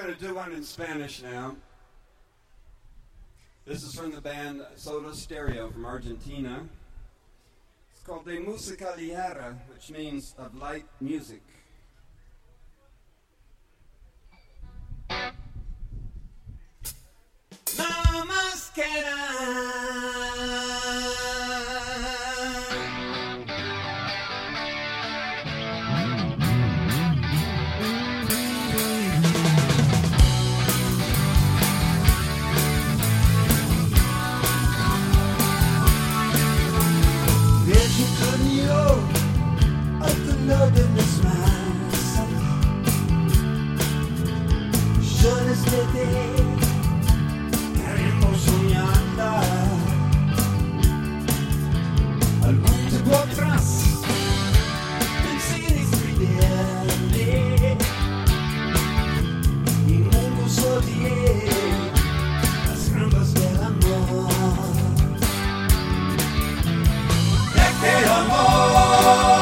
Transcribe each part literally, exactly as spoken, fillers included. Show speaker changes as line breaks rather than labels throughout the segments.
going to do one in Spanish now. This is from the band Soda Stereo from Argentina. It's called De Música Ligera, which means of light music. Nada más
de mis masas, yo desde hermoso mi andar, algún tiempo atrás pensé en escribirle y nunca odié las rampas del amor, de aquel amor.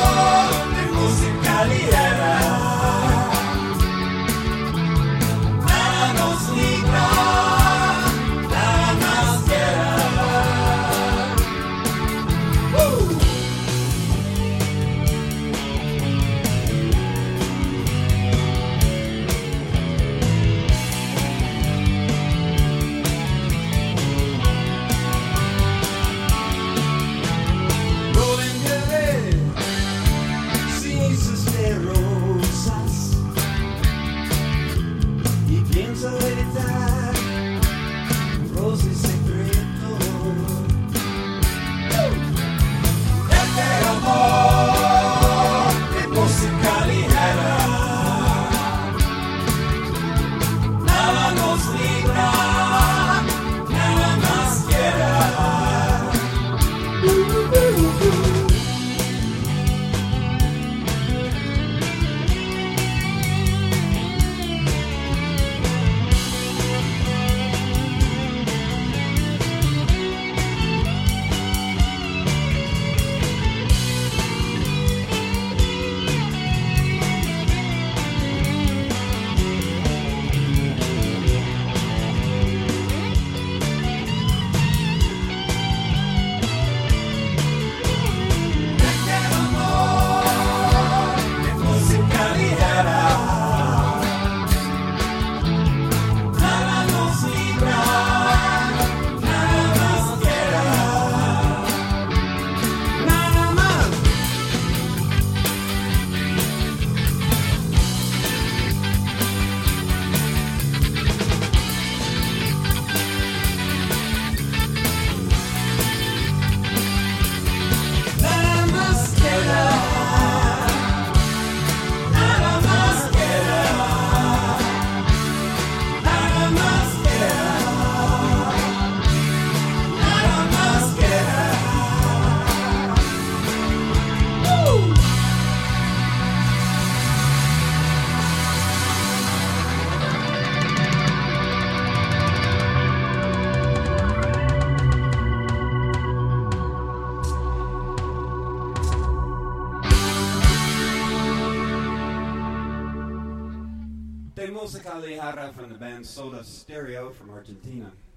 De Música Ligera from the band Soda Stereo from Argentina.